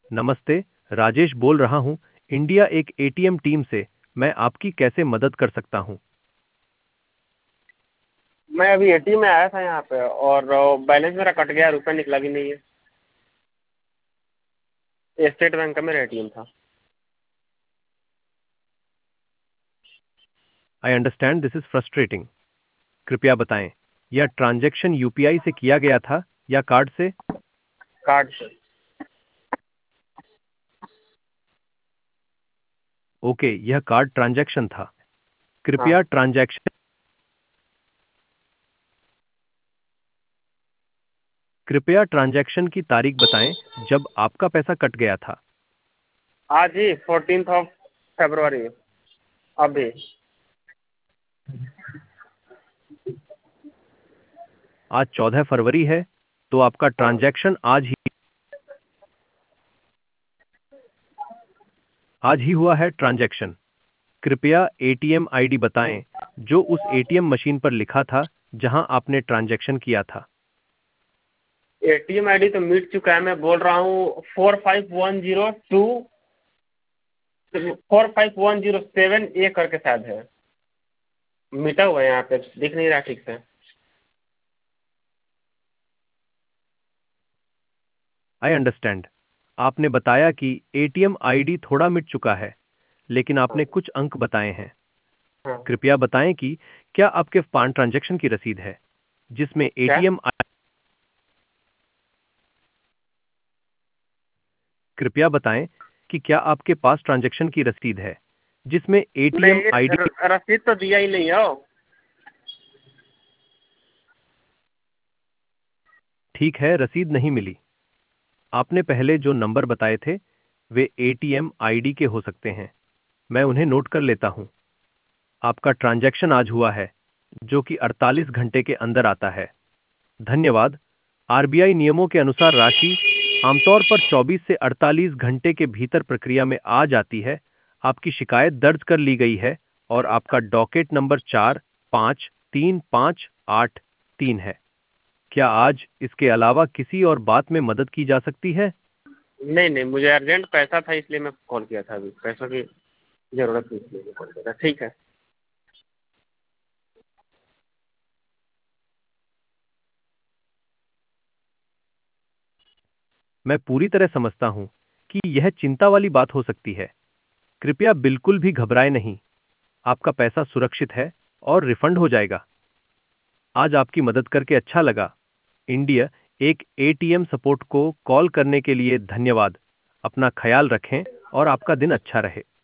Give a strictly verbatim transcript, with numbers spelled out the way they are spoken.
नमस्ते, राजेश बोल रहा हूँ, इंडिया एक एटीएम टीम से। मैं आपकी कैसे मदद कर सकता हूँ? मैं अभी एटीएम में आया था यहाँ पे और बैलेंस मेरा कट गया, रुपया निकला भी नहीं है। ये स्टेट बैंक का मेरा एटीएम था। I understand this is frustrating. कृपया बताएं, यह ट्रांजैक्शन यूपीआई से किया गया था या कार्ड से? कार्ड से। ओके, यह कार्ड ट्रांजैक्शन था। हाँ। कृपया ट्रांजैक्शन कृपया ट्रांजैक्शन की तारीख बताएं जब आपका पैसा कट गया था। आज ही फोर्टीन ऑफ फरवरी। अभी। आज चौदह फरवरी है, तो आपका हाँ। ट्रांजैक्शन आज ही आज ही हुआ है ट्रांजैक्शन। कृपया एटीएम आईडी बताएं जो उस एटीएम मशीन पर लिखा था जहां आपने ट्रांजैक्शन किया था। एटीएम आईडी तो मिट चुका है, मैं बोल रहा हूँ four five one zero two four five one zero seven A करके शायद है। मिटा हुआ है, यहाँ पे दिख नहीं रहा ठीक से। I understand. आपने बताया कि एटीएम आईडी थोड़ा मिट चुका है, लेकिन हाँ। आपने कुछ अंक बताए हैं। हाँ। कृपया बताएं कि क्या आपके पान ट्रांजैक्शन की रसीद है जिसमें क्या? एटीएम कृपया बताएं कि क्या आपके पास ट्रांजैक्शन की रसीद है जिसमें एटीएम नहीं, आईडी? र- रसीद तो दिया ही नहीं हो। ठीक है, रसीद नहीं मिली। आपने पहले जो नंबर बताए थे वे एटीएम आईडी के हो सकते हैं। मैं उन्हें नोट कर लेता हूं। आपका ट्रांजैक्शन आज हुआ है, जो कि अड़तालीस घंटे के अंदर आता है। धन्यवाद। आरबीआई नियमों के अनुसार राशि आमतौर पर चौबीस से अड़तालीस घंटे के भीतर प्रक्रिया में आ जाती है। आपकी शिकायत दर्ज कर ली गई है और आपका डॉकेट नंबर चार पाँच तीन पाँच आठ तीन है। क्या आज इसके अलावा किसी और बात में मदद की जा सकती है? नहीं नहीं, मुझे अर्जेंट पैसा था इसलिए मैं कॉल किया था। अभी पैसों की जरूरत थी इसलिए मैं कॉल किया था। ठीक है। मैं पूरी तरह समझता हूं कि यह चिंता वाली बात हो सकती है। कृपया बिल्कुल भी घबराएं नहीं। आपका पैसा सुरक्षित है और रिफंड हो जाएगा। आज आपकी मदद करके अच्छा लगा। इंडिया एक एटीएम सपोर्ट को कॉल करने के लिए धन्यवाद। अपना ख्याल रखें और आपका दिन अच्छा रहे।